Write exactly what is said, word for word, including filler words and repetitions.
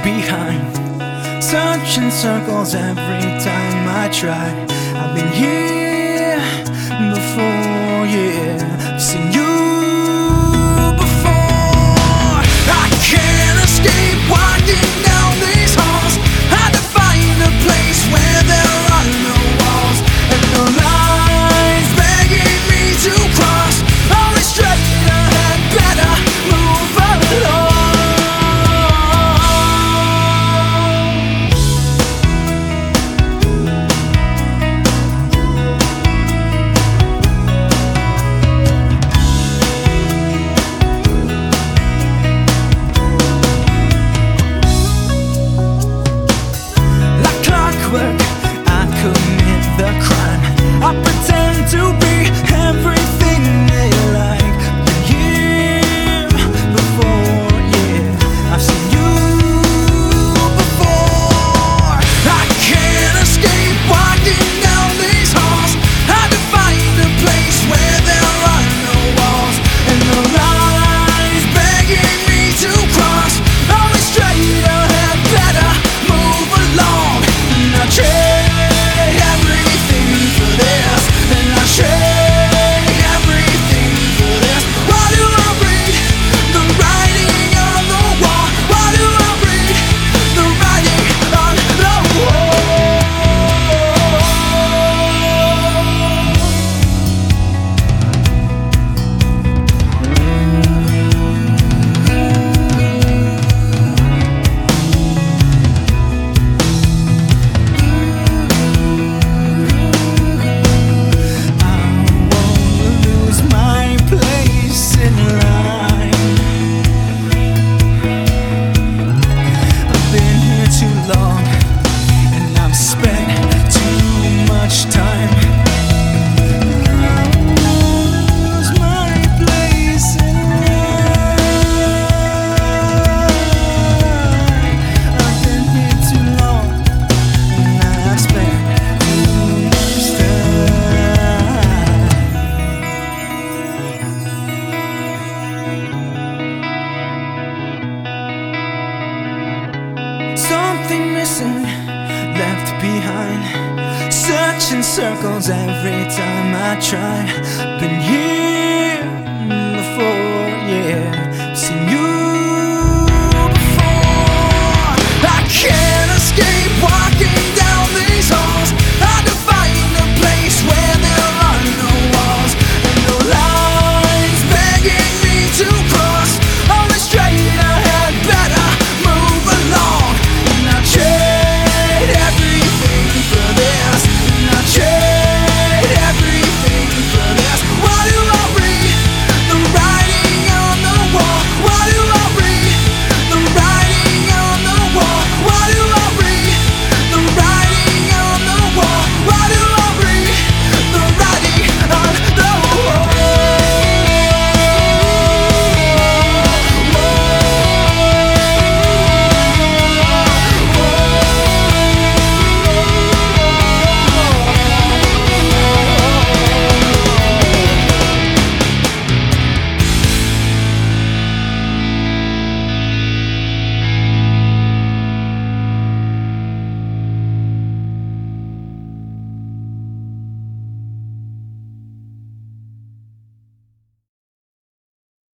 behind, searching circles every time I try. I've been here before, yeah, seen you before. I can't escape walking down these halls. Had to find a place where there are no walls and no lines begging me to cross. Always straight ahead, better move along. I commit the crime. I pretend to be everything they like. Been here before, yeah, I've seen you before. I can't escape walking down these halls. Had to find a place where there are no walls and no lines begging me to cross. Always straight ahead, better move along. And I trade everything for this, and I trade everything for this. Why do I read the writing on the wall? Why do I read the writing on the wall? Something missing, left behind, searching circles every time I try. Been here before, yeah, seen you before. I can't escape walking